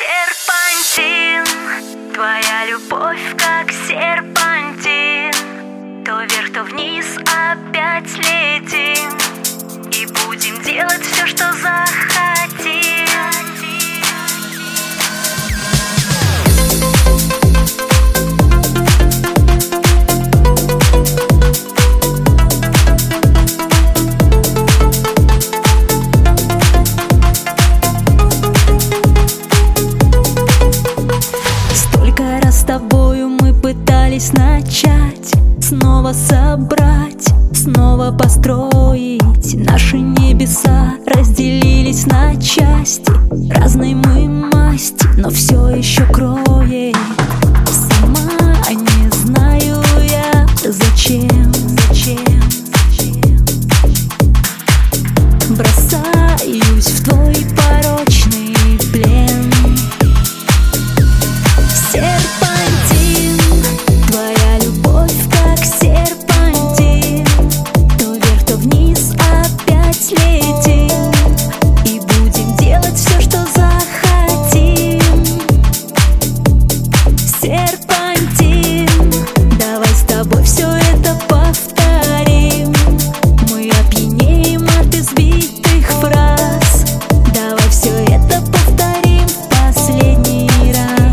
Серпантин, твоя любовь как серпантин, то вверх, то вниз опять летим, и будем делать все, что захотим. С тобою мы пытались начать, снова собрать, снова построить. Наши небеса разделились на части, разной мы масти, но все еще кроет. Сама не знаю я, зачем бросаюсь в твой порочный плен. Серпантин, твоя любовь как серпантин, то вверх, то вниз опять летим, и будем делать все, что захотим. Серпантин, давай с тобой все это повторим. Мы опьянеем от избитых фраз. Давай все это повторим в последний раз.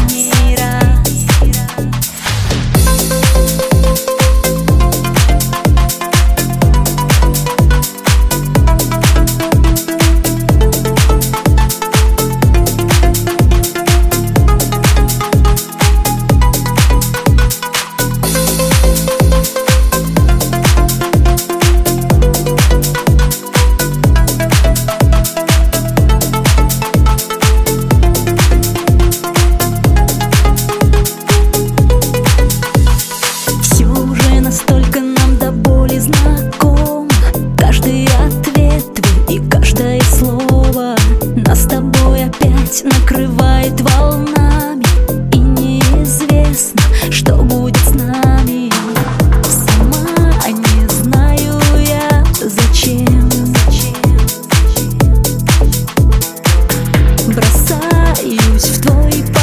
Настолько нам до боли знаком каждый ответ твой и каждое слово. Нас с тобой опять накрывает волнами, и неизвестно, что будет с нами. Сама не знаю я, зачем бросаюсь в твой